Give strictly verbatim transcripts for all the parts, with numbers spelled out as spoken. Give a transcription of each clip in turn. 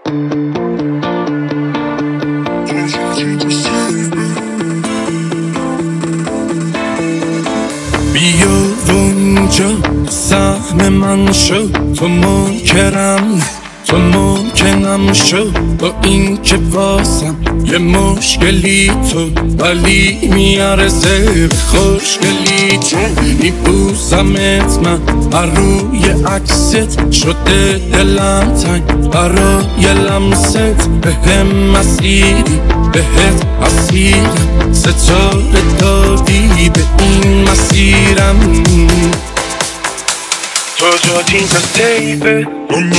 بیا اونجا سهم من شو، تو منکرم تو ممکنم شو، با این که واسم یه مشکلی تو ولی میارزه خوشگلی تو. میبوسمت من بر روی عکست، شده دلم تنگ برای لمست. بهم مسیری بهت اسیرم، ستاره دادی به این مسیرم. تو جات اینجا سیفه،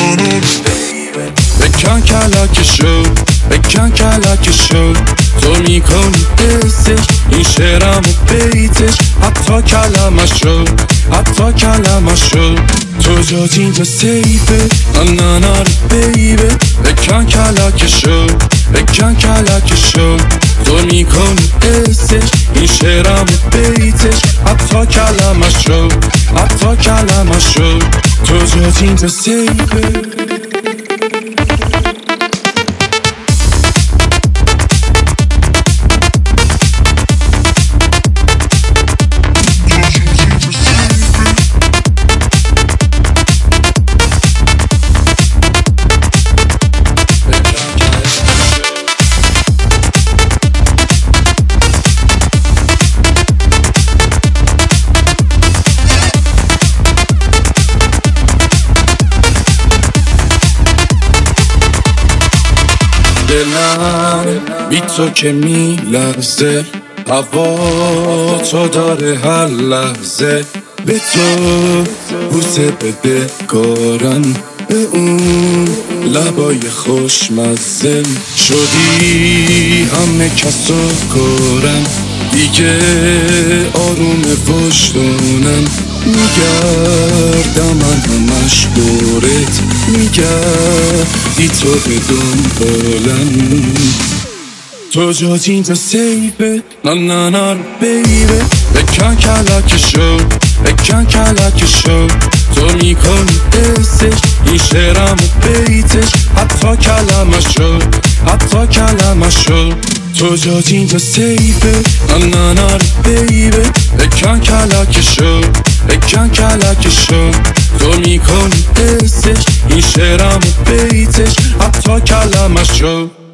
بکن کلکشو بکن کلکشو. تو میکنی دستش این شعرم و بیتش، حتی کلمشو حتی کلمشو. تو جات اینجا سیفه نانانار بیبه، بکن کلکشو بکن کلکشو. تو میکنی دستش این شعرم و بیتش، حتی کلمشو حتی کلمشو. تو جات اینجا سیفه. دلم بی تو که میلرزه، هوا تو داره هر لحظه. به تو بوسه بده کارم، به اون لبای خوشمزه. شدی همه کسو کارم، دیگه آروم وجدانم. میگردم من همش دورت، میگردی تو به دنبالم. تو جات اینجا سیفه نانانار بیبه، بکن کلکشو بکن کلکشو. تو میکنی دستش این شعرم و بیتش، حتی کلمشو حتی کلمشو. تو جات اینجا سیفه نانانار بیبه، بکن کلکشو بکن کلکشو. تو میکنی دستش این شعرم و بیتش، حتی کلمشو.